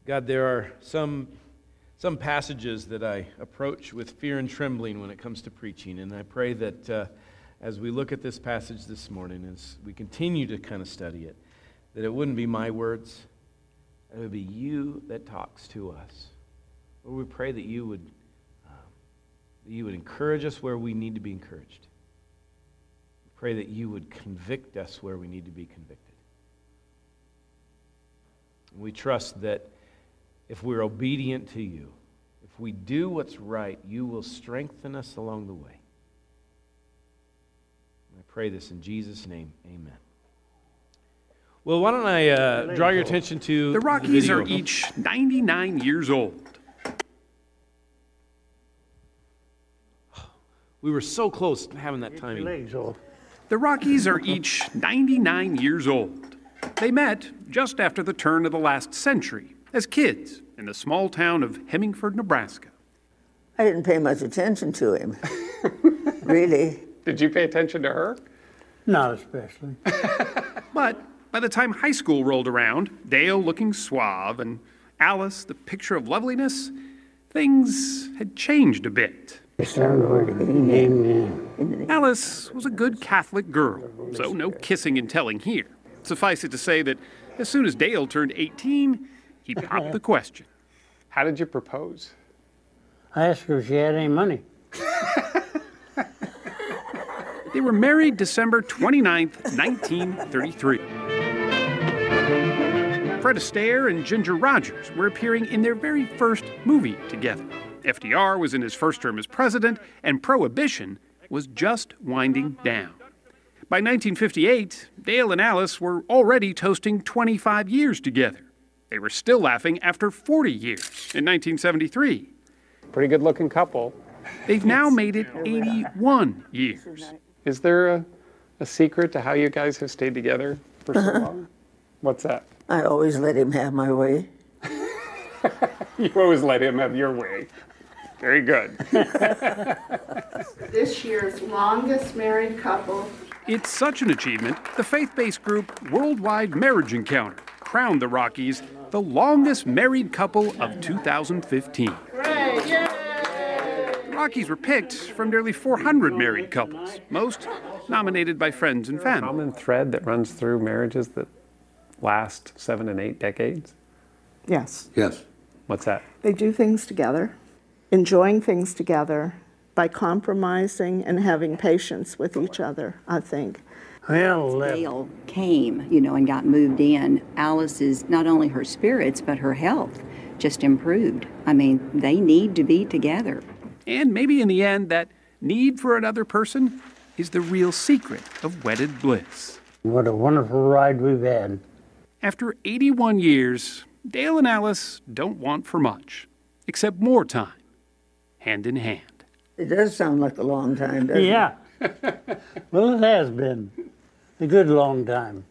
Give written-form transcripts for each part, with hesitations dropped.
God, there are some passages that I approach with fear and trembling when it comes to preaching, and I pray that as we look at this passage this morning, as we continue to kind of study it, that it wouldn't be my words, it would be you that talks to us. Lord, we pray that you would encourage us where we need to be encouraged. We pray that you would convict us where we need to be convicted. We trust that if we're obedient to you, if we do what's right, you will strengthen us along the way. I pray this in Jesus' name, amen. Well, why don't I draw your attention to the Rockies video. are each 99 years old. We were so close to having that timing. The Rockies are each 99 years old. They met just after the turn of the last century as kids in the small town of Hemingford, Nebraska. I didn't pay much attention to him, really. Did you pay attention to her? Not especially. But by the time high school rolled around, Dale looking suave and Alice the picture of loveliness, things had changed a bit. Amen. Alice was a good Catholic girl, so no kissing and telling here. Suffice it to say that as soon as Dale turned 18, he popped the question. How did you propose? I asked her if she had any money. They were married December 29th, 1933. Fred Astaire and Ginger Rogers were appearing in their very first movie together. FDR was in his first term as president, and Prohibition was just winding down. By 1958, Dale and Alice were already toasting 25 years together. They were still laughing after 40 years in 1973. Pretty good-looking couple. They've now made it 81 years. Is there a secret to how you guys have stayed together for so long? What's that? I always let him have my way. You always let him have your way. Very good. This year's longest married couple. It's such an achievement, the faith-based group Worldwide Marriage Encounter crowned the Rockies the longest married couple of 2015. Great, yay! The Rockies were picked from nearly 400 married couples, most nominated by friends and family. Common thread that runs through marriages that last 7 and 8 decades? Yes. Yes. What's that? They do things together, enjoying things together by compromising and having patience with each other, I think. Well, Dale came, and got moved in. Alice's, not only her spirits, but her health just improved. I mean, they need to be together. And maybe in the end, that need for another person is the real secret of wedded bliss. what a wonderful ride we've had. After 81 years, Dale and Alice don't want for much, except more time, hand in hand. It does sound like a long time, doesn't it? Yeah. Well, it has been a good long time.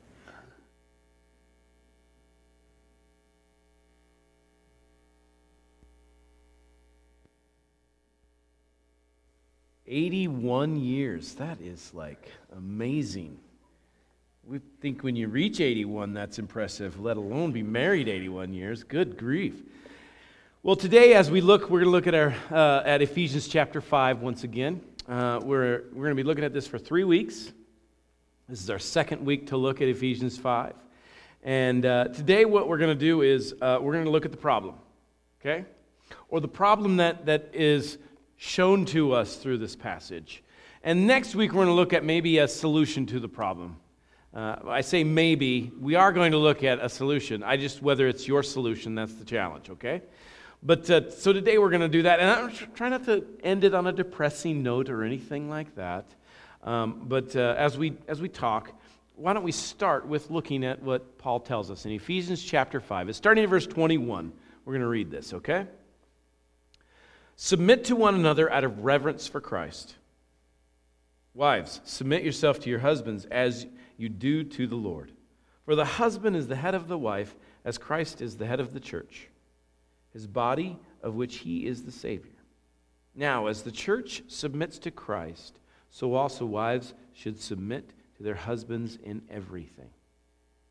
"81 years. That is like amazing. We think when you reach 81, that's impressive, let alone be married 81 years. Good grief. Well, today as we're going to look at at Ephesians chapter 5 once again. We're going to be looking at this for 3 weeks. This is our second week to look at Ephesians 5. And today what we're going to do is we're going to look at the problem, okay? Or the problem that is shown to us through this passage. And next week we're going to look at maybe a solution to the problem. I say maybe. We are going to look at a solution. Whether it's your solution, that's the challenge, okay? But so today we're going to do that. And I'm trying not to end it on a depressing note or anything like that. But as we talk, why don't we start with looking at what Paul tells us in Ephesians chapter 5. It's starting at verse 21. We're going to read this, okay? Submit to one another out of reverence for Christ. Wives, submit yourself to your husbands as you do to the Lord. For the husband is the head of the wife, as Christ is the head of the church, his body, of which he is the Savior. Now, as the church submits to Christ, so also wives should submit to their husbands in everything.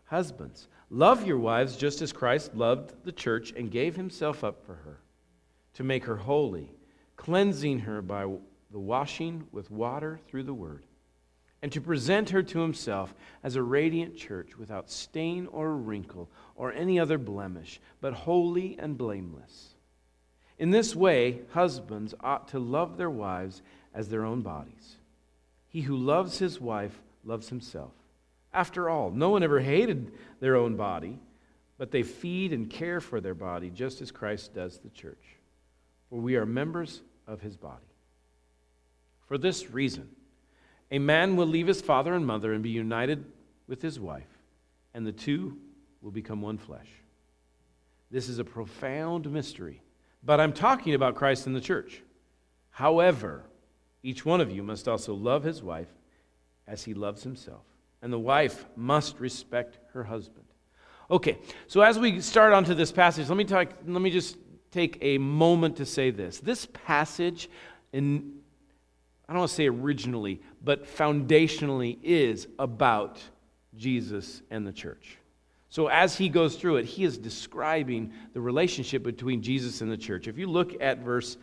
Husbands, love your wives just as Christ loved the church and gave himself up for her, to make her holy, cleansing her by the washing with water through the word, and to present her to himself as a radiant church without stain or wrinkle or any other blemish, but holy and blameless. In this way, husbands ought to love their wives as their own bodies. He who loves his wife loves himself. After all, no one ever hated their own body, but they feed and care for their body just as Christ does the church. For we are members of his body. For this reason, a man will leave his father and mother and be united with his wife, and the two will become one flesh. This is a profound mystery, but I'm talking about Christ and the church. However, each one of you must also love his wife as he loves himself, and the wife must respect her husband. Okay, so as we start onto this passage, let me just take a moment to say this. This passage, I don't want to say originally, but foundationally is about Jesus and the church. So as he goes through it, he is describing the relationship between Jesus and the church. If you look at verse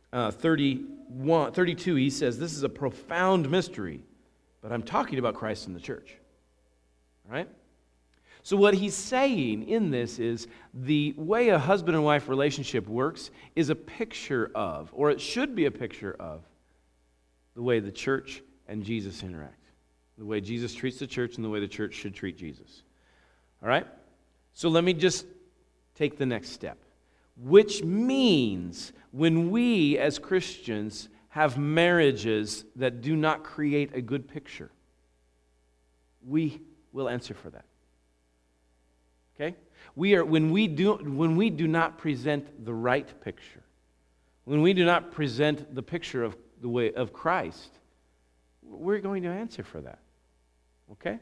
32, he says, this is a profound mystery, but I'm talking about Christ and the church. All right? So what he's saying in this is the way a husband and wife relationship works is a picture of, or it should be a picture of, the way the church and Jesus interact. The way Jesus treats the church and the way the church should treat Jesus. All right? So let me just take the next step. Which means when we as Christians have marriages that do not create a good picture, we will answer for that. Okay? When we do not present the right picture, when we do not present the picture of the way of Christ, we're going to answer for that. Okay?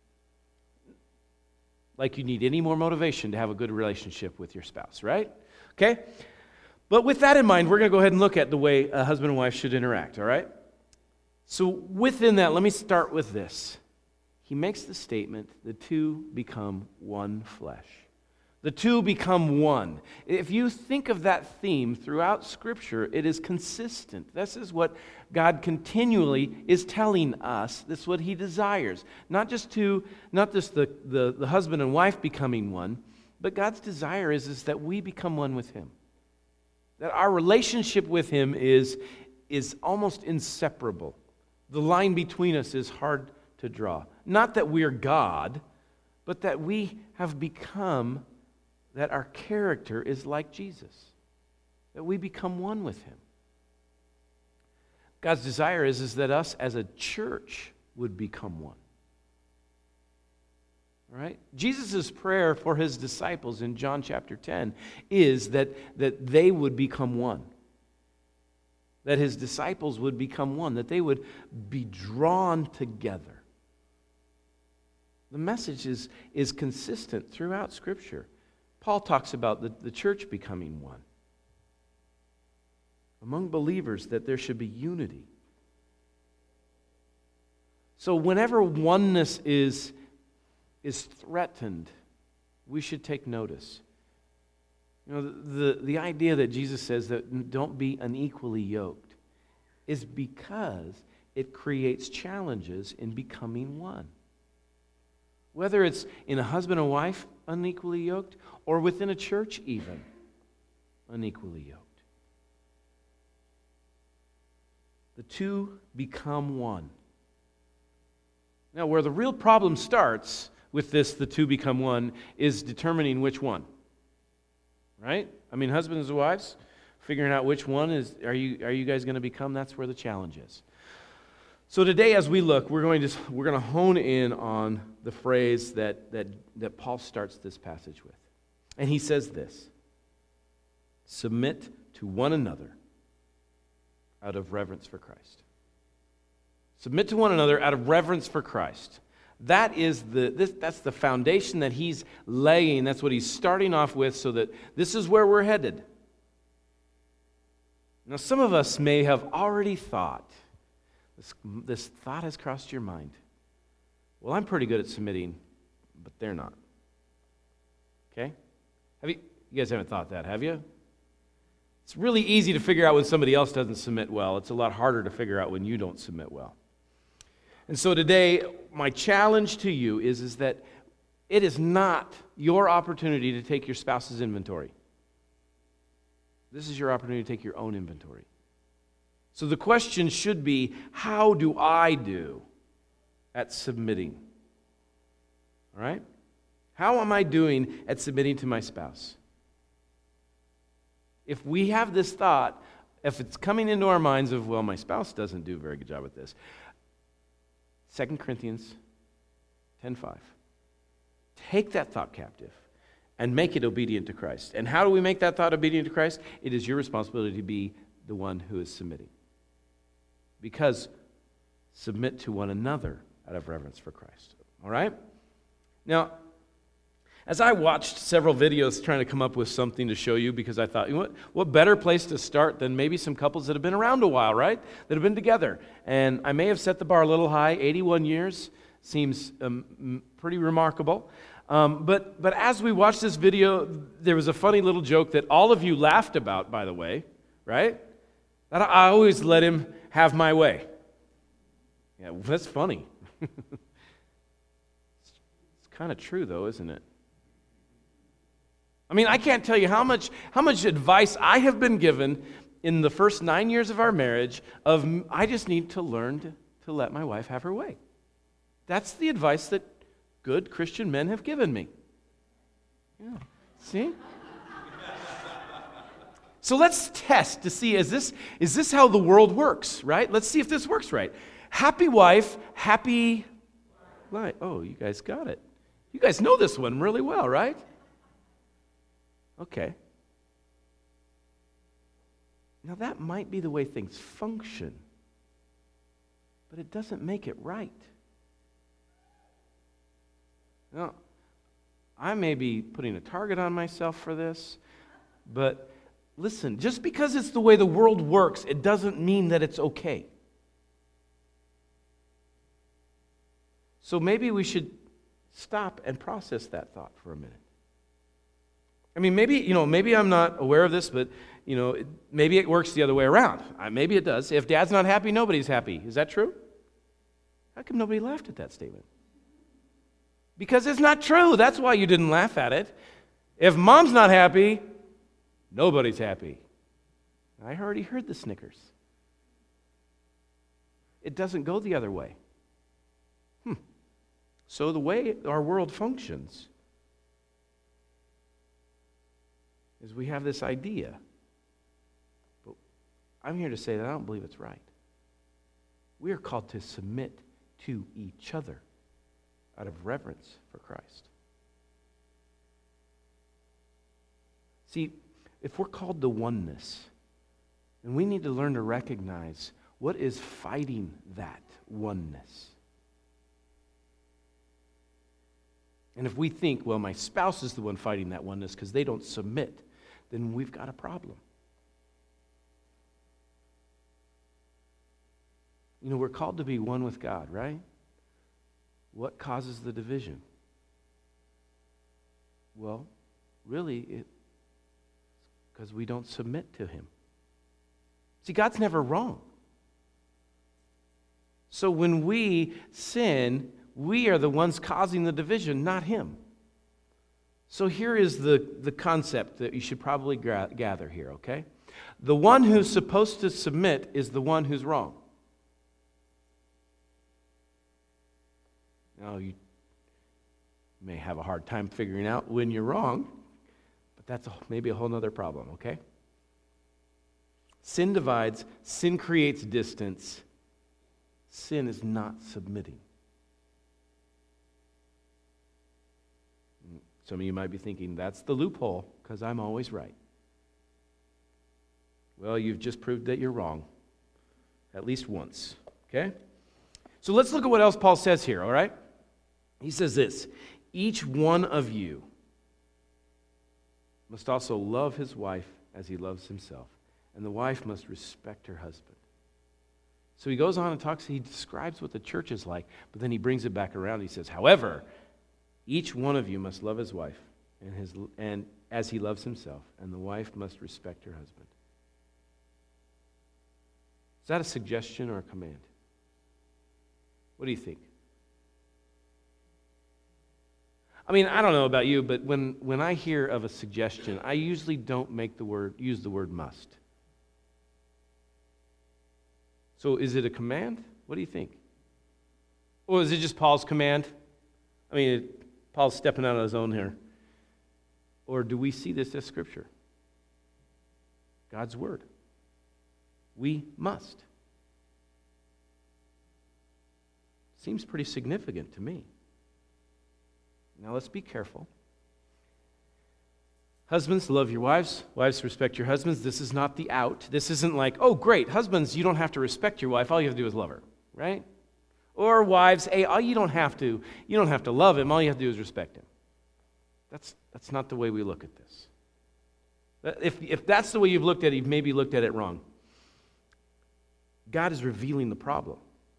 Like you need any more motivation to have a good relationship with your spouse, right? Okay? But with that in mind, we're going to go ahead and look at the way a husband and wife should interact, all right? So within that, let me start with this. He makes the statement, the two become one flesh. The two become one. If you think of that theme throughout Scripture, it is consistent. This is what God continually is telling us. This is what he desires. Not just the husband and wife becoming one, but God's desire is that we become one with him. That our relationship with him is almost inseparable. The line between us is hard to draw. Not that we're God, but that we have become, that our character is like Jesus. That we become one with him. God's desire is that us as a church would become one. All right? Jesus' prayer for his disciples in John chapter 10 is that they would become one. That his disciples would become one. That they would be drawn together. The message is consistent throughout Scripture. Paul talks about the church becoming one. Among believers, that there should be unity. So whenever oneness is threatened, we should take notice. You know, the idea that Jesus says that don't be unequally yoked is because it creates challenges in becoming one. Whether it's in a husband and wife unequally yoked, or within a church even unequally yoked. The two become one. Now, where the real problem starts with this, the two become one, is determining which one. Right? I mean, husbands and wives, figuring out which one are you guys going to become, that's where the challenge is. So today, as we look, we're going to hone in on the phrase that Paul starts this passage with. And he says this: submit to one another out of reverence for Christ. Submit to one another out of reverence for Christ. That's the foundation that he's laying. That's what he's starting off with, so that this is where we're headed. Now, some of us may have already thought, this thought has crossed your mind. Well, I'm pretty good at submitting, but they're not. Okay? You guys haven't thought that, have you? It's really easy to figure out when somebody else doesn't submit well. It's a lot harder to figure out when you don't submit well. And so today, my challenge to you is that it is not your opportunity to take your spouse's inventory. This is your opportunity to take your own inventory. So the question should be, how do I do at submitting? All right? How am I doing at submitting to my spouse? If we have this thought, if it's coming into our minds of, well, my spouse doesn't do a very good job at this, 2 Corinthians 10:5. Take that thought captive and make it obedient to Christ. And how do we make that thought obedient to Christ? It is your responsibility to be the one who is submitting. Because submit to one another out of reverence for Christ. All right? Now, as I watched several videos trying to come up with something to show you, because I thought, you know what better place to start than maybe some couples that have been around a while, right? That have been together. And I may have set the bar a little high. 81 years seems pretty remarkable. But as we watched this video, there was a funny little joke that all of you laughed about, by the way, right? That I always let him have my way. Yeah, that's funny. It's kind of true, though, isn't it? I mean, I can't tell you how much advice I have been given in the first 9 years of our marriage of I just need to learn to let my wife have her way. That's the advice that good Christian men have given me. Yeah. See? So let's test to see, is this how the world works, right? Let's see if this works right. Happy wife, happy life. Oh, you guys got it. You guys know this one really well, right? Okay. Now that might be the way things function, but it doesn't make it right. Now, I may be putting a target on myself for this, but listen, just because it's the way the world works, it doesn't mean that it's okay. So maybe we should stop and process that thought for a minute. I mean, maybe I'm not aware of this, but, maybe it works the other way around. Maybe it does. If dad's not happy, nobody's happy. Is that true? How come nobody laughed at that statement? Because it's not true. That's why you didn't laugh at it. If mom's not happy, nobody's happy. I already heard the snickers. It doesn't go the other way. So the way our world functions is we have this idea. But I'm here to say that I don't believe it's right. We are called to submit to each other out of reverence for Christ. See, if we're called to oneness, then we need to learn to recognize what is fighting that oneness. And if we think, well, my spouse is the one fighting that oneness because they don't submit, then we've got a problem. We're called to be one with God, right? What causes the division? Well, really, it's because we don't submit to Him. See, God's never wrong. So when we sin, we are the ones causing the division, not Him. So here is the concept that you should probably gather here, okay? The one who's supposed to submit is the one who's wrong. Now, you may have a hard time figuring out when you're wrong, but that's maybe a whole other problem, okay? Sin divides. Sin creates distance. Sin is not submitting. Some of you might be thinking, that's the loophole, because I'm always right. Well, you've just proved that you're wrong, at least once, okay? So let's look at what else Paul says here, all right? He says this, each one of you must also love his wife as he loves himself, and the wife must respect her husband. So he goes on and he describes what the church is like, but then he brings it back around. He says, however, Each one of you must love his wife and as he loves himself, and the wife must respect her husband. Is that a suggestion or a command? What do you think? I mean, I don't know about you, but when I hear of a suggestion, I usually don't use the word must. So is it a command? What do you think? Or is it just Paul's command? I mean, Paul's stepping out on his own here. Or do we see this as Scripture? God's Word. We must. Seems pretty significant to me. Now let's be careful. Husbands, love your wives. Wives, respect your husbands. This is not the out. This isn't like, oh, great, husbands, you don't have to respect your wife. All you have to do is love her, right? Or wives, hey, you don't have to love him. All you have to do is respect him. That's not the way we look at this. If that's the way you've looked at it, you've maybe looked at it wrong. God is revealing the problem.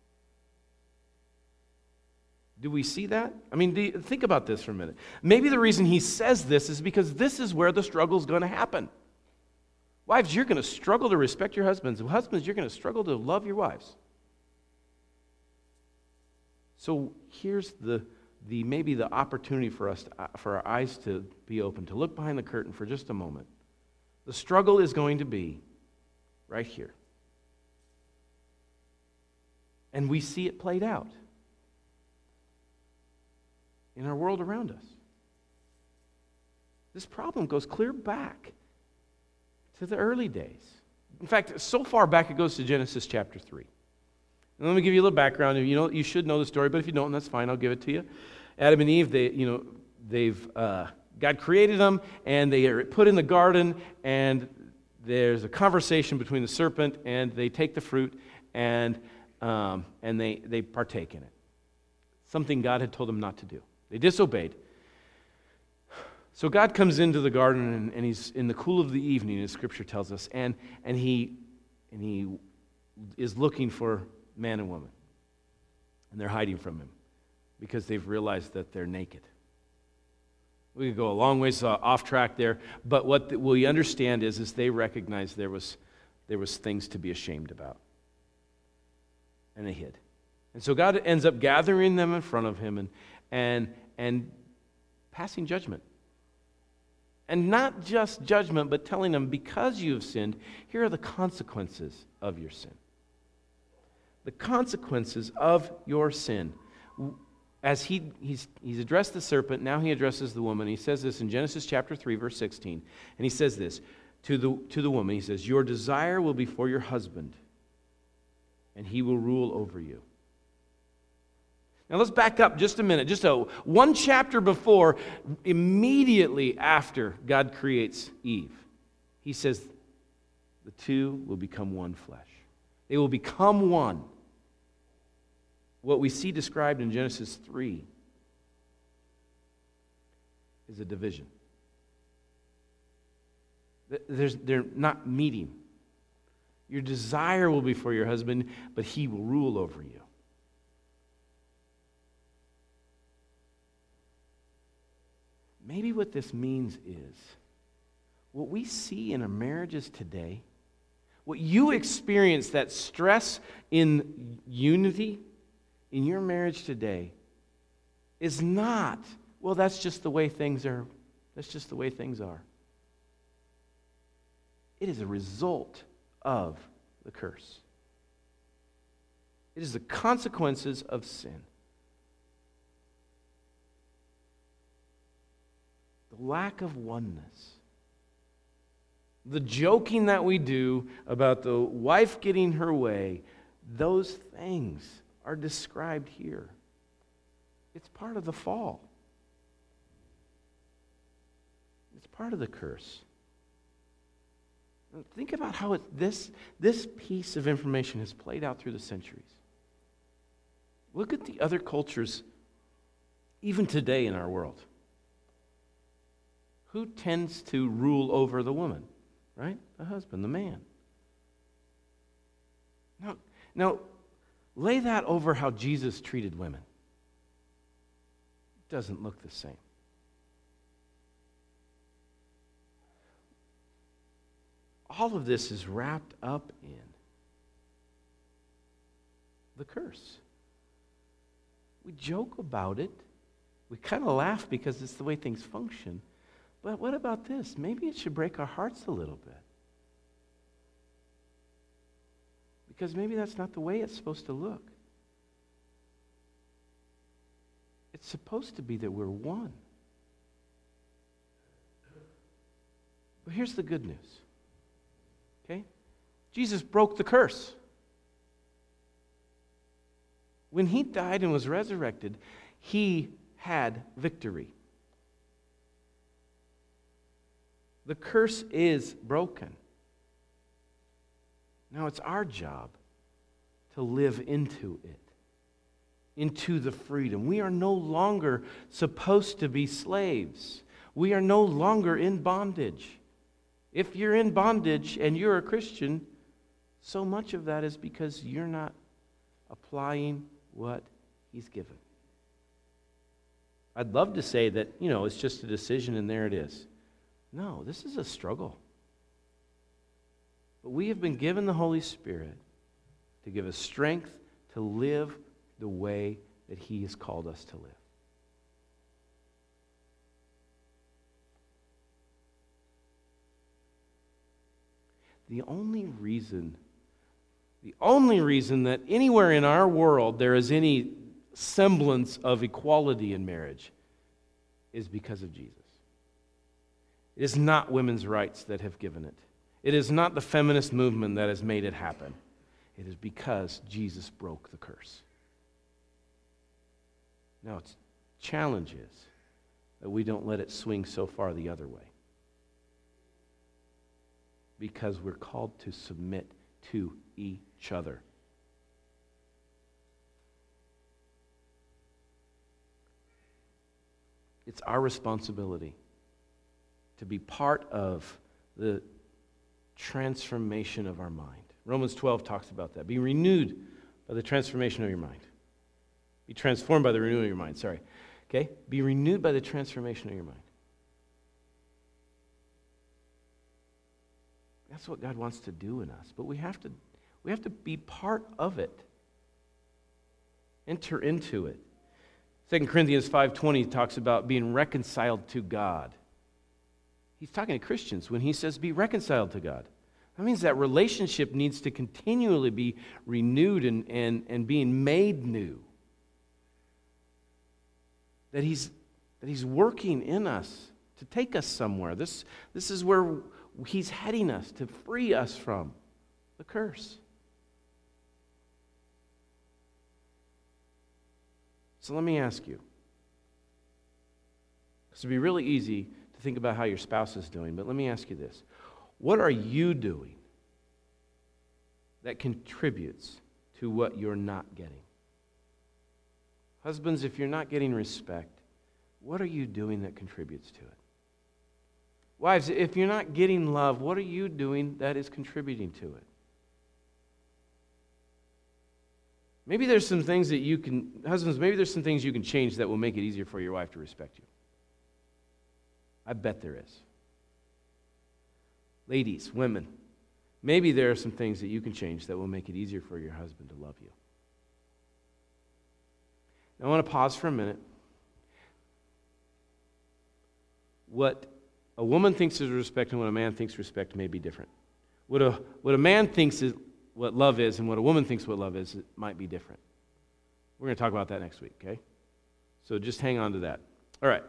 Do we see that? I mean, think about this for a minute. Maybe the reason he says this is because this is where the struggle is going to happen. Wives, you're going to struggle to respect your husbands. Husbands, you're going to struggle to love your wives. So here's maybe the opportunity for us, for our eyes to be open, to look behind the curtain for just a moment. The struggle is going to be right here. And we see it played out in our world around us. This problem goes clear back to the early days. In fact, so far back it goes to Genesis chapter 3. And let me give you a little background. You should know the story, but if you don't, that's fine. I'll give it to you. Adam and Eve, God created them, and they are put in the garden, and there's a conversation between the serpent, and they take the fruit, and they partake in it. Something God had told them not to do. They disobeyed. So God comes into the garden, and he's in the cool of the evening, as Scripture tells us, and he is looking for man and woman. And they're hiding from him because they've realized that they're naked. We could go a long ways off track there, but what we understand is they recognized there was things to be ashamed about. And they hid. And so God ends up gathering them in front of him and passing judgment. And not just judgment, but telling them, because you have sinned, here are the consequences of your sin. The consequences of your sin. As he's addressed the serpent, now he addresses the woman. He says this in Genesis chapter 3, verse 16. And he says this to the woman. He says, your desire will be for your husband, and he will rule over you. Now let's back up just a minute. Just one chapter before, immediately after God creates Eve, he says, the two will become one flesh. They will become one. What we see described in Genesis 3 is a division. They're not meeting. Your desire will be for your husband, but he will rule over you. Maybe what this means is what we see in our marriages today, what you experience, that stress in unity in your marriage today, is not, well, that's just the way things are. That's just the way things are. It is a result of the curse. It is the consequences of sin. The lack of oneness. The joking that we do about the wife getting her way, those things are described here. It's part of the fall. It's part of the curse. Think about how this piece of information has played out through the centuries. Look at the other cultures, even today in our world. Who tends to rule over the woman? Right? The husband, the man. Now, lay that over how Jesus treated women. doesn't look the same. All of this is wrapped up in the curse. We joke about it. We kind of laugh because it's the way things function. But what about this? Maybe it should break our hearts a little bit. Because maybe that's not the way it's supposed to look. It's supposed to be that we're one. But here's the good news. Okay? Jesus broke the curse. When he died and was resurrected, he had victory. The curse is broken. Now it's our job to live into it, into the freedom. We are no longer supposed to be slaves. We are no longer in bondage. If you're in bondage and you're a Christian, so much of that is because you're not applying what he's given. I'd love to say that, it's just a decision and there it is. No, this is a struggle. But we have been given the Holy Spirit to give us strength to live the way that he has called us to live. The only reason that anywhere in our world there is any semblance of equality in marriage is because of Jesus. It is not women's rights that have given it. It is not the feminist movement that has made it happen. It is because Jesus broke the curse. Now, its challenge is that we don't let it swing so far the other way. Because we're called to submit to each other. It's our responsibility to be part of the transformation of our mind. Romans 12 talks about that. Be renewed by the transformation of your mind. Be transformed by the renewing of your mind, sorry. Okay? Be renewed by the transformation of your mind. That's what God wants to do in us. But we have to be part of it. Enter into it. 2 Corinthians 5:20 talks about being reconciled to God. He's talking to Christians when he says be reconciled to God. That means that relationship needs to continually be renewed and being made new. That he's working in us to take us somewhere. This is where he's heading us, to free us from the curse. So let me ask you. This would be really easy to think about how your spouse is doing, but let me ask you this. What are you doing that contributes to what you're not getting? Husbands, if you're not getting respect, what are you doing that contributes to it? Wives, if you're not getting love, what are you doing that is contributing to it? Maybe there's some things that you can, husbands, maybe there's some things you can change that will make it easier for your wife to respect you. I bet there is. Ladies, women, maybe there are some things that you can change that will make it easier for your husband to love you. Now, I want to pause for a minute. What a woman thinks is respect and what a man thinks respect may be different. What a man thinks is what love is and what a woman thinks what love is, it might be different. We're going to talk about that next week, okay? So just hang on to that. All right.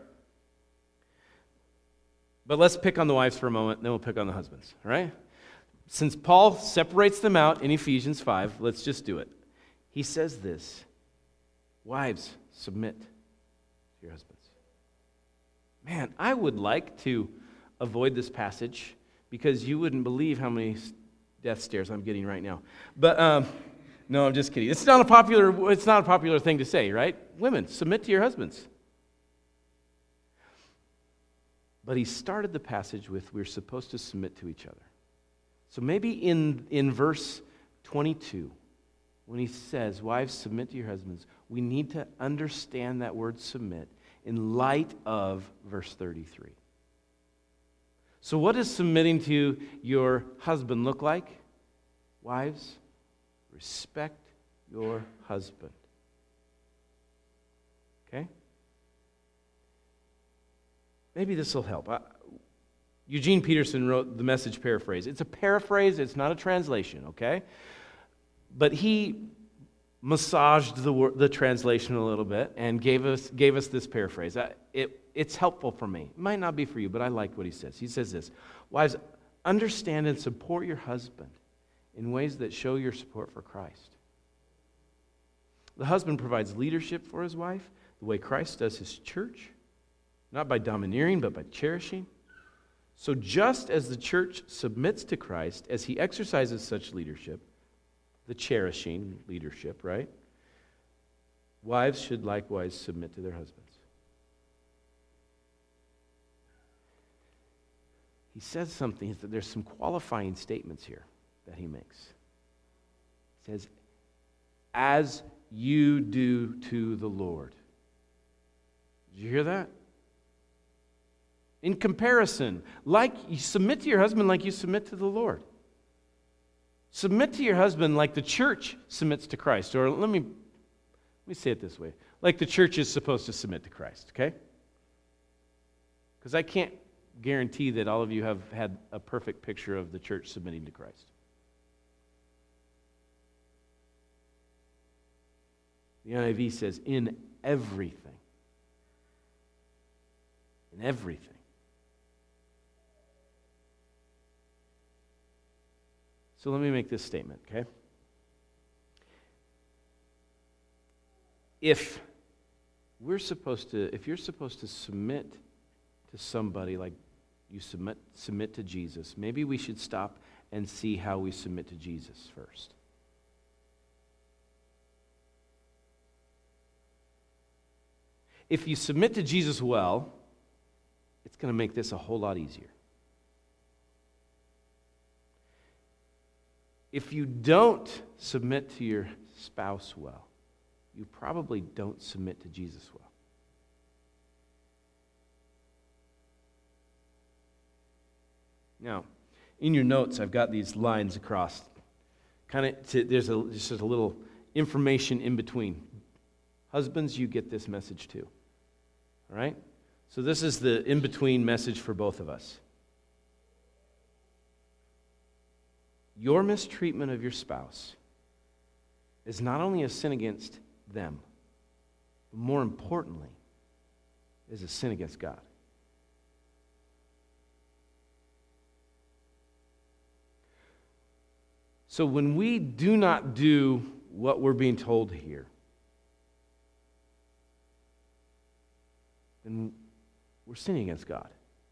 But let's pick on the wives for a moment, then we'll pick on the husbands, all right? Since Paul separates them out in Ephesians 5, let's just do it. He says this, wives, submit to your husbands. Man, I would like to avoid this passage because you wouldn't believe how many death stares I'm getting right now. But no, I'm just kidding. It's not a popular thing to say, right? Women, submit to your husbands. But he started the passage with we're supposed to submit to each other. So maybe in verse 22, when he says, wives, submit to your husbands, we need to understand that word submit in light of verse 33. So what does submitting to your husband look like? Wives, respect your husband. Okay? Maybe this will help. Eugene Peterson wrote the Message paraphrase. It's a paraphrase, it's not a translation, okay? But he massaged the translation a little bit and gave us this paraphrase. It's helpful for me. It might not be for you, but I like what he says. He says this: wives, understand and support your husband in ways that show your support for Christ. The husband provides leadership for his wife the way Christ does his church, not by domineering, but by cherishing. So just as the church submits to Christ as he exercises such leadership, the cherishing leadership, right? Wives should likewise submit to their husbands. He says something, that there's some qualifying statements here that he makes. He says, as you do to the Lord. Did you hear that? In comparison, like you submit to your husband like you submit to the Lord. Submit to your husband like the church submits to Christ. Or let me say it this way. Like the church is supposed to submit to Christ, okay? Because I can't guarantee that all of you have had a perfect picture of the church submitting to Christ. The NIV says, in everything. In everything. So let me make this statement, okay? If you're supposed to submit to somebody like you submit to Jesus, maybe we should stop and see how we submit to Jesus first. If you submit to Jesus well, it's going to make this a whole lot easier. If you don't submit to your spouse well, you probably don't submit to Jesus well. Now, in your notes, I've got these lines across. There's just a little information in between. Husbands, you get this message too. All right? So this is the in-between message for both of us. Your mistreatment of your spouse is not only a sin against them, but more importantly, is a sin against God. So when we do not do what we're being told here, then we're sinning against God.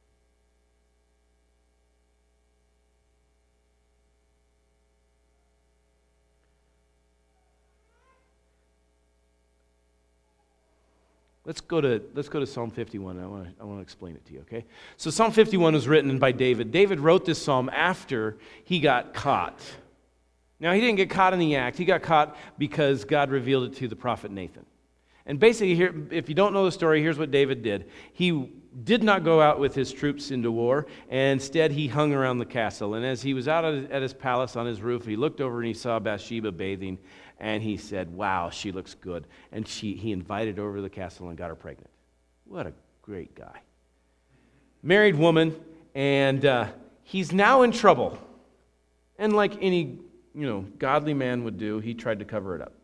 Let's go to Psalm 51. I want to explain it to you, okay? So Psalm 51 was written by David. David wrote this psalm after he got caught. Now, he didn't get caught in the act. He got caught because God revealed it to the prophet Nathan. And basically, here, if you don't know the story, here's what David did. He did not go out with his troops into war, and instead he hung around the castle. And as he was out at his palace on his roof, he looked over and he saw Bathsheba bathing, and he said, wow, she looks good. And he invited her over to the castle and got her pregnant. What a great guy. Married woman, and he's now in trouble. And like any godly man would do, he tried to cover it up.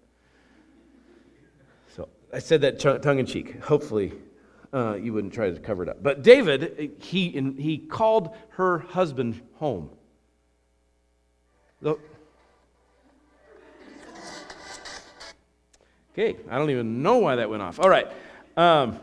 So I said that tongue-in-cheek. Hopefully you wouldn't try to cover it up. But David, he called her husband home. Okay, I don't even know why that went off. All right. It's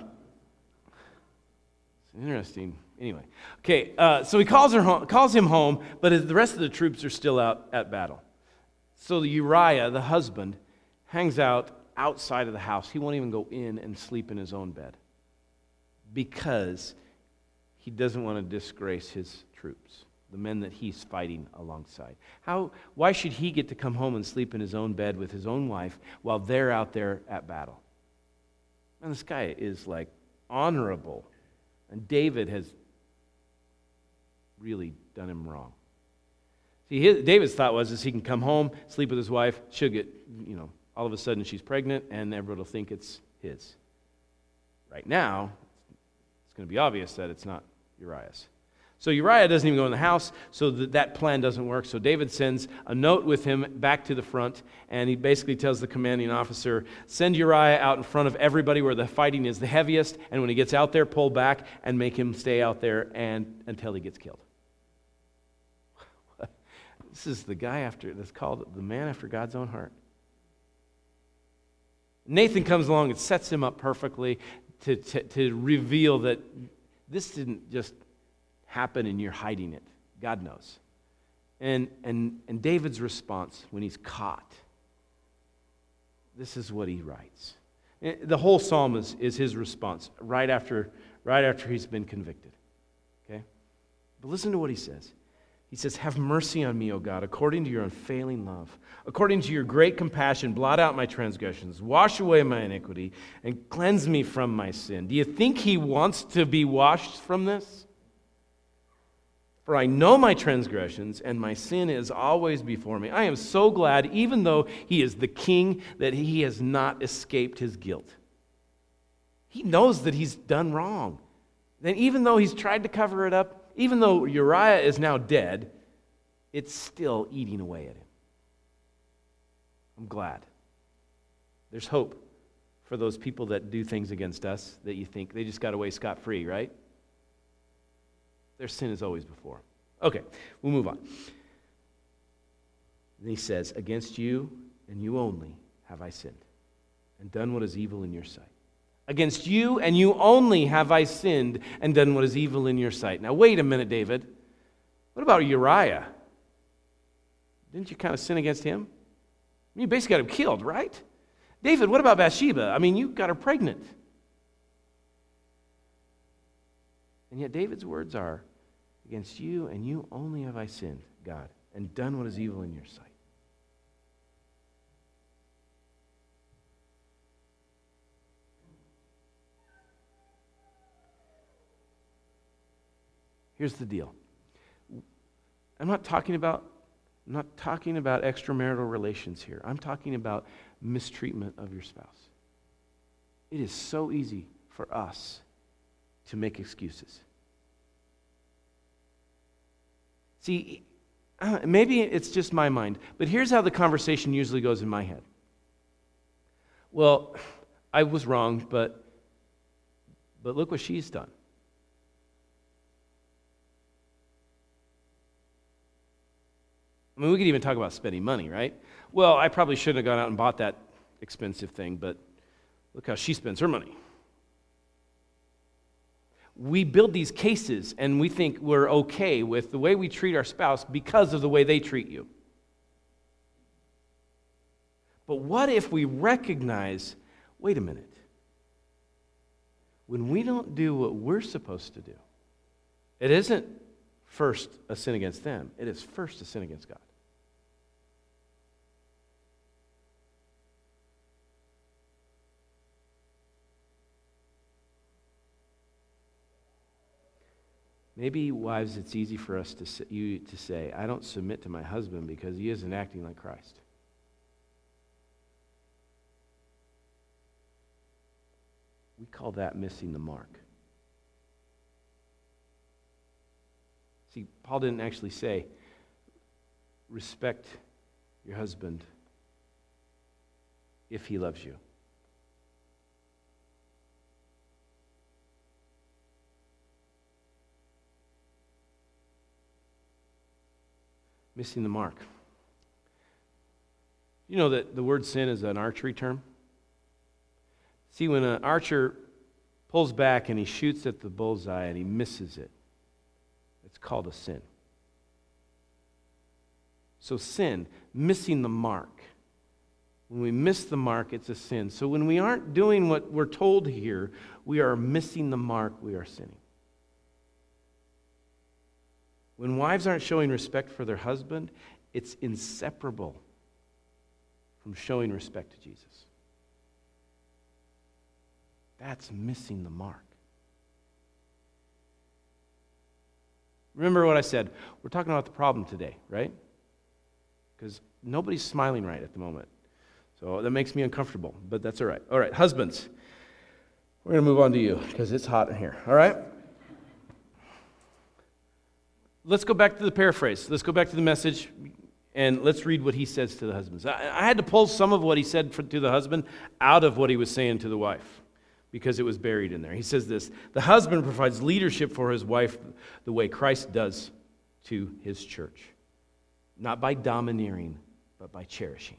interesting. Anyway. Okay, so he calls him home, but the rest of the troops are still out at battle. So Uriah, the husband, hangs out outside of the house. He won't even go in and sleep in his own bed because he doesn't want to disgrace his troops, the men that he's fighting alongside. Why should he get to come home and sleep in his own bed with his own wife while they're out there at battle? And this guy is like honorable. And David has really done him wrong. See, David's thought was he can come home, sleep with his wife, she'll get, all of a sudden she's pregnant, and everybody will think it's his. Right now, it's going to be obvious that it's not Uriah's. So Uriah doesn't even go in the house, so that plan doesn't work. So David sends a note with him back to the front, and he basically tells the commanding officer, send Uriah out in front of everybody where the fighting is the heaviest, and when he gets out there, pull back and make him stay out there until he gets killed. This is the guy that's called the man after God's own heart. Nathan comes along and sets him up perfectly to reveal that this didn't just happen and you're hiding it. God knows. And David's response when he's caught, this is what he writes. The whole psalm is his response right after he's been convicted. Okay? But listen to what he says. He says, have mercy on me, O God, according to your unfailing love. According to your great compassion, blot out my transgressions, wash away my iniquity, and cleanse me from my sin. Do you think he wants to be washed from this? For I know my transgressions, and my sin is always before me. I am so glad, even though he is the king, that he has not escaped his guilt. He knows that he's done wrong. And even though he's tried to cover it up, even though Uriah is now dead, it's still eating away at him. I'm glad. There's hope for those people that do things against us that you think they just got away scot-free, right? Their sin is always before them. Okay, we'll move on. And he says, against you and you only have I sinned and done what is evil in your sight. Against you and you only have I sinned and done what is evil in your sight. Now, wait a minute, David. What about Uriah? Didn't you kind of sin against him? You basically got him killed, right? David, what about Bathsheba? I mean, you got her pregnant. And yet David's words are, against you and you only have I sinned, God, and done what is evil in your sight. Here's the deal. I'm not talking about extramarital relations here. I'm talking about mistreatment of your spouse. It is so easy for us to make excuses. See, maybe it's just my mind, but here's how the conversation usually goes in my head. Well, I was wrong, but look what she's done. I mean, we could even talk about spending money, right? Well, I probably shouldn't have gone out and bought that expensive thing, but look how she spends her money. We build these cases, and we think we're okay with the way we treat our spouse because of the way they treat you. But what if we recognize, wait a minute, when we don't do what we're supposed to do, it isn't first a sin against them, it is first a sin against God. Maybe, wives, it's easy for us to say, I don't submit to my husband because he isn't acting like Christ. We call that missing the mark. See, Paul didn't actually say, respect your husband if he loves you. Missing the mark. You know that the word sin is an archery term? See, when an archer pulls back and he shoots at the bullseye and he misses it, it's called a sin. So sin, missing the mark. When we miss the mark, it's a sin. So when we aren't doing what we're told here, we are missing the mark, we are sinning. When wives aren't showing respect for their husband, it's inseparable from showing respect to Jesus. That's missing the mark. Remember what I said. We're talking about the problem today, right? Because nobody's smiling right at the moment. So that makes me uncomfortable, but that's all right. All right, husbands, we're going to move on to you because it's hot in here, all right? Let's go back to the paraphrase. Let's go back to the message, and let's read what he says to the husbands. I had to pull some of what he said to the husband out of what he was saying to the wife because it was buried in there. He says this, the husband provides leadership for his wife the way Christ does to his church. Not by domineering, but by cherishing.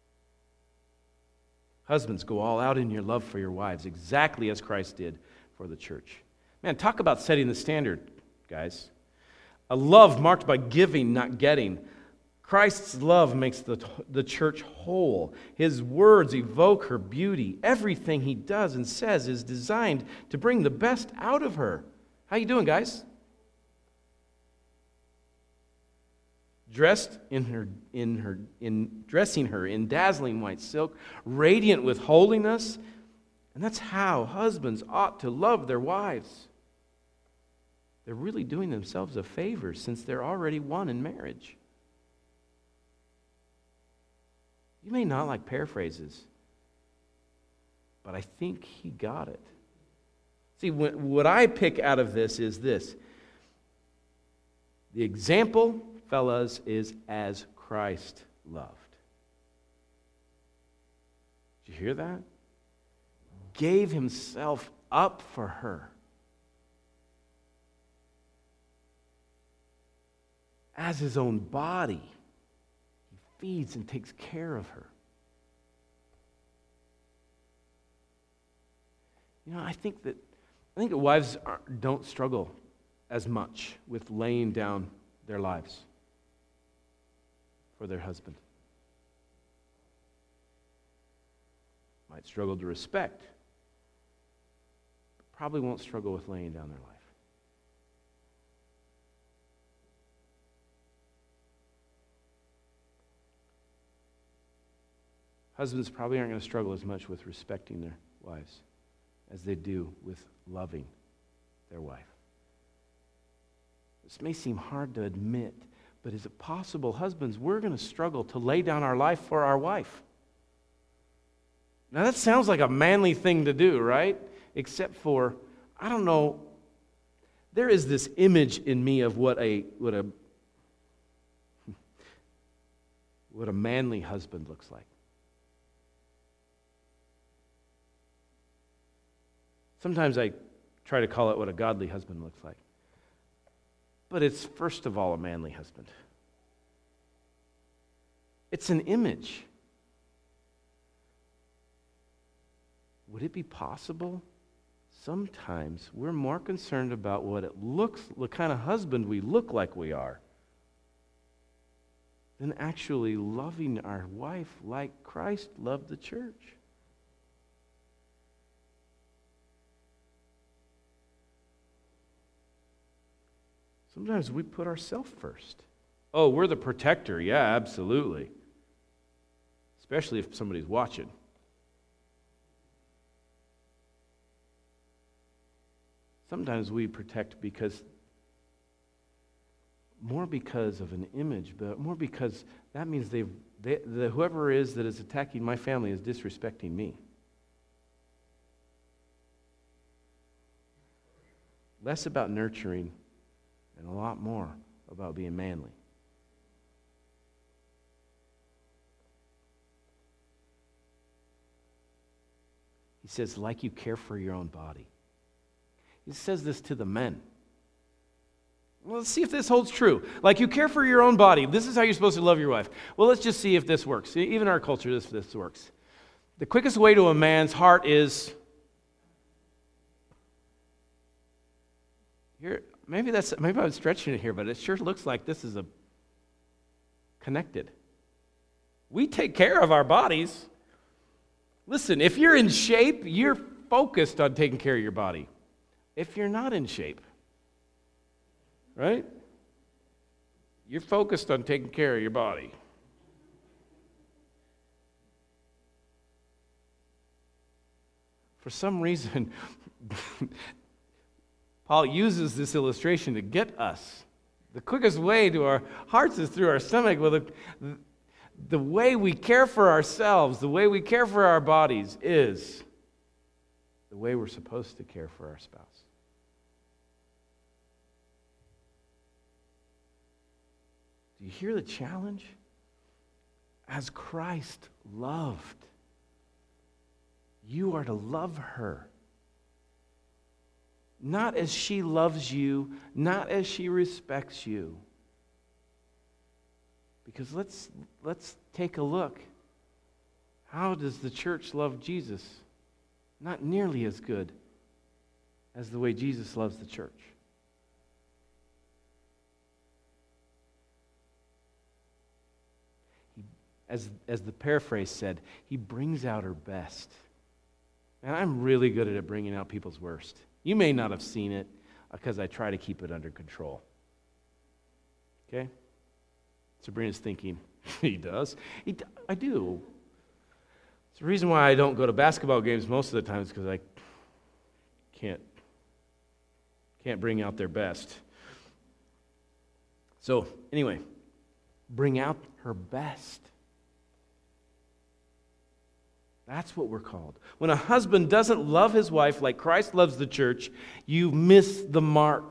Husbands, go all out in your love for your wives, exactly as Christ did for the church. Man, talk about setting the standard, guys. A love marked by giving, not getting. Christ's love makes the church whole. His words evoke her beauty. Everything he does and says is designed to bring the best out of her. How you doing, guys? Dressing her in dazzling white silk, radiant with holiness. And that's how husbands ought to love their wives. They're really doing themselves a favor since they're already one in marriage. You may not like paraphrases, but I think he got it. See, what I pick out of this is this. The example, fellas, is as Christ loved. Did you hear that? Gave himself up for her. As his own body, he feeds and takes care of her. You know, I think that wives don't struggle as much with laying down their lives for their husband. Might struggle to respect, but probably won't struggle with laying down their life. Husbands probably aren't going to struggle as much with respecting their wives as they do with loving their wife. This may seem hard to admit, but is it possible, husbands, we're going to struggle to lay down our life for our wife? Now that sounds like a manly thing to do, right? Except for, I don't know, there is this image in me of what a manly husband looks like. Sometimes I try to call it what a godly husband looks like. But it's first of all a manly husband. It's an image. Would it be possible? Sometimes we're more concerned about what kind of husband we look like we are, than actually loving our wife like Christ loved the church. Sometimes we put ourselves first. Oh, we're the protector. Yeah, absolutely. Especially if somebody's watching. Sometimes we protect because of an image, but more because that means whoever it is that is attacking my family is disrespecting me. Less about nurturing and a lot more about being manly. He says, like you care for your own body. He says this to the men. Well, let's see if this holds true. Like you care for your own body. This is how you're supposed to love your wife. Well, let's just see if this works. Even in our culture, this works. The quickest way to a man's heart is here. Maybe I'm stretching it here, but it sure looks like this is connected. We take care of our bodies. Listen, if you're in shape, you're focused on taking care of your body. If you're not in shape, right? You're focused on taking care of your body. For some reason, Paul uses this illustration to get us The quickest way to our hearts is through our stomach. Well, the way we care for ourselves, the way we care for our bodies is the way we're supposed to care for our spouse. Do you hear the challenge? As Christ loved, you are to love her. Not as she loves you, not as she respects you. Because let's take a look. How does the church love Jesus? Not nearly as good as the way Jesus loves the church. As the paraphrase said, he brings out her best. And I'm really good at it, bringing out people's worst. You may not have seen it because I try to keep it under control. Okay? Sabrina's thinking, he does? I do. It's the reason why I don't go to basketball games most of the time is because I can't bring out their best. So, anyway, bring out her best. That's what we're called. When a husband doesn't love his wife like Christ loves the church, you miss the mark.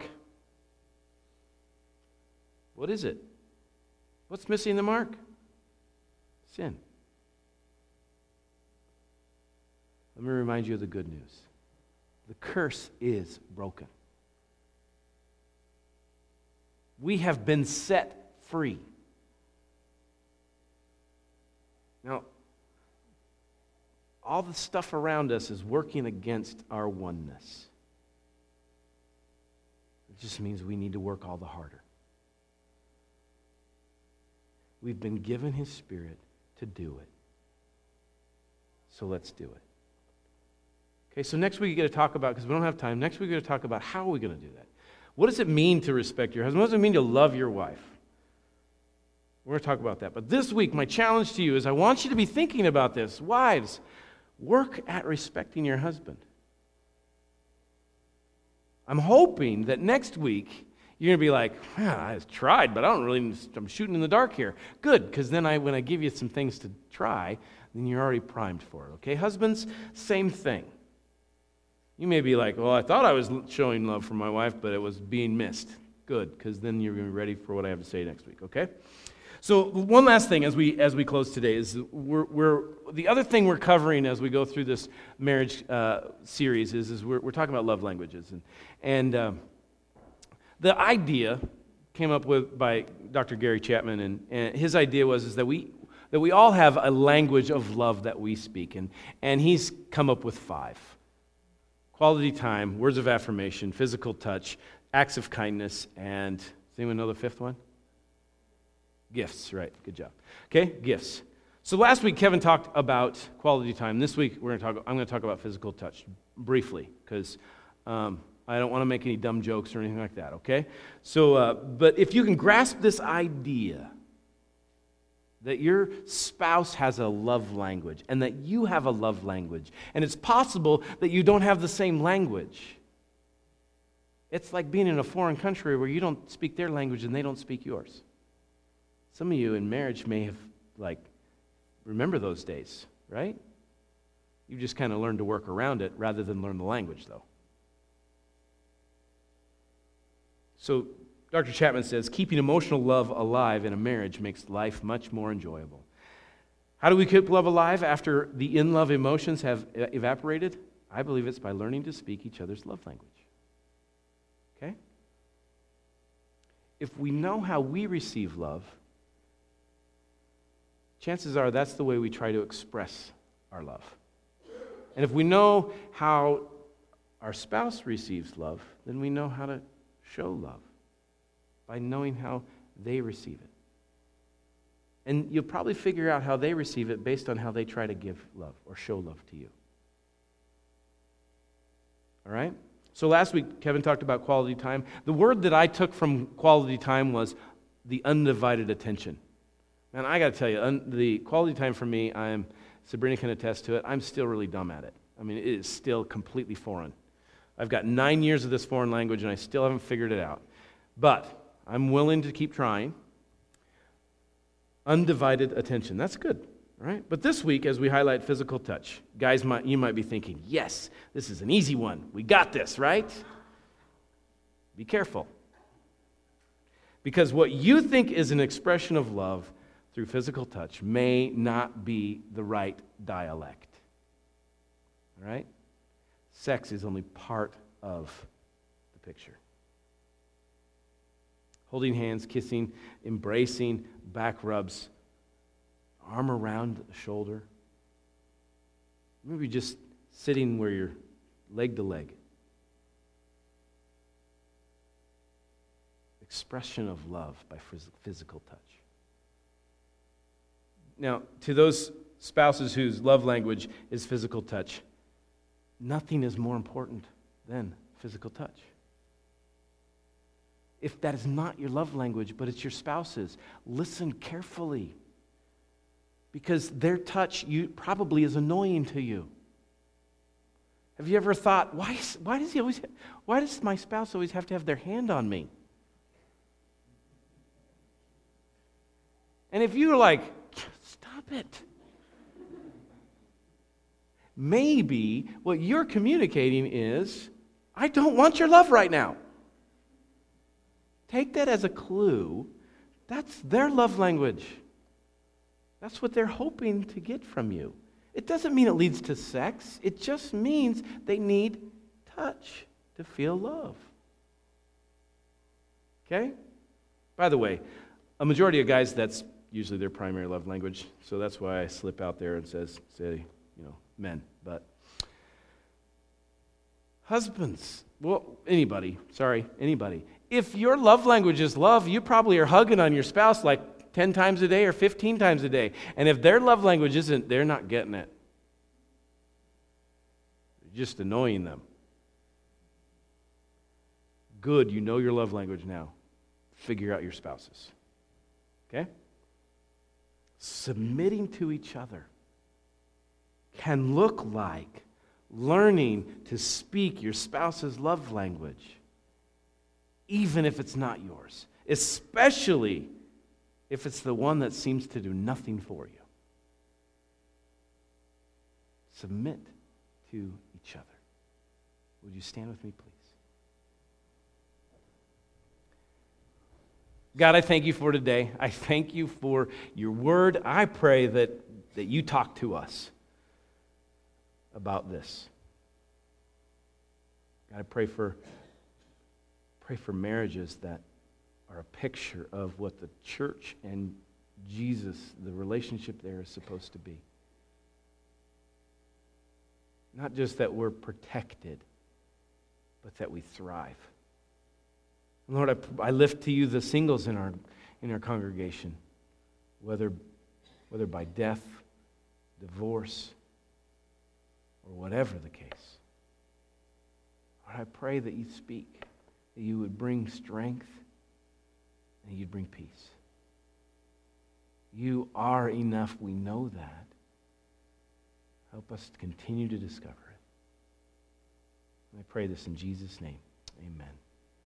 What is it? What's missing the mark? Sin. Let me remind you of the good news. The curse is broken. We have been set free. Now, all the stuff around us is working against our oneness. It just means we need to work all the harder. We've been given His Spirit to do it. So let's do it. Okay, so next week you're going to talk about, because we don't have time, next week we're going to talk about how are we going to do that. What does it mean to respect your husband? What does it mean to love your wife? We're going to talk about that. But this week, my challenge to you is I want you to be thinking about this. Wives, work at respecting your husband. I'm hoping that next week you're going to be like, well, I tried, but I'm shooting in the dark here. Good, because then when I give you some things to try, then you're already primed for it, okay? Husbands, same thing. You may be like, well, I thought I was showing love for my wife, but it was being missed. Good, because then you're going to be ready for what I have to say next week, okay? So one last thing as we close today is the other thing we're covering as we go through this marriage series is we're talking about love languages, and the idea came up with by Dr. Gary Chapman, and his idea was that we all have a language of love that we speak, and he's come up with 5: quality time, words of affirmation, physical touch, acts of kindness, and does anyone know the 5th one? Gifts, right, good job. Okay, gifts. So last week Kevin talked about quality time. This week I'm going to talk about physical touch briefly, because I don't want to make any dumb jokes or anything like that, okay? So, but if you can grasp this idea that your spouse has a love language and that you have a love language, and it's possible that you don't have the same language. It's like being in a foreign country where you don't speak their language and they don't speak yours. Some of you in marriage may have, remember those days, right? You just kind of learned to work around it rather than learn the language, though. So, Dr. Chapman says, keeping emotional love alive in a marriage makes life much more enjoyable. How do we keep love alive after the in-love emotions have evaporated? I believe it's by learning to speak each other's love language. Okay? If we know how we receive love, chances are that's the way we try to express our love. And if we know how our spouse receives love, then we know how to show love by knowing how they receive it. And you'll probably figure out how they receive it based on how they try to give love or show love to you. All right? So last week, Kevin talked about quality time. The word that I took from quality time was the undivided attention. And I got to tell you, the quality time for me, Sabrina can attest to it, I'm still really dumb at it. I mean, it is still completely foreign. I've got 9 years of this foreign language, and I still haven't figured it out. But I'm willing to keep trying. Undivided attention. That's good, right? But this week, as we highlight physical touch, guys, you might be thinking, yes, this is an easy one. We got this, right? Be careful. Because what you think is an expression of love through physical touch may not be the right dialect. All right? Sex is only part of the picture. Holding hands, kissing, embracing, back rubs, arm around the shoulder. Maybe just sitting where you're leg to leg. Expression of love by physical touch. Now, to those spouses whose love language is physical touch, nothing is more important than physical touch. If that is not your love language, but it's your spouse's, listen carefully. Because their touch probably is annoying to you. Have you ever thought, why does my spouse always have to have their hand on me? And if you're like, stop it. Maybe what you're communicating is, I don't want your love right now. Take that as a clue. That's their love language. That's what they're hoping to get from you. It doesn't mean it leads to sex. It just means they need touch to feel love. Okay? By the way, a majority of guys, that's usually their primary love language. So that's why I slip out there and say, men. But husbands, anybody. If your love language is love, you probably are hugging on your spouse like 10 times a day or 15 times a day. And if their love language isn't, they're not getting it. You're just annoying them. Good, you know your love language now. Figure out your spouse's. Okay? Submitting to each other can look like learning to speak your spouse's love language, even if it's not yours, especially if it's the one that seems to do nothing for you. Submit to each other. Would you stand with me, please? God, I thank you for today. I thank you for your word. I pray that you talk to us about this. God, I pray for marriages that are a picture of what the church and Jesus, the relationship there, is supposed to be. Not just that we're protected, but that we thrive. Lord, I lift to you the singles in our congregation, whether by death, divorce, or whatever the case. Lord, I pray that you speak, that you would bring strength, and you'd bring peace. You are enough, we know that. Help us to continue to discover it. And I pray this in Jesus' name. Amen.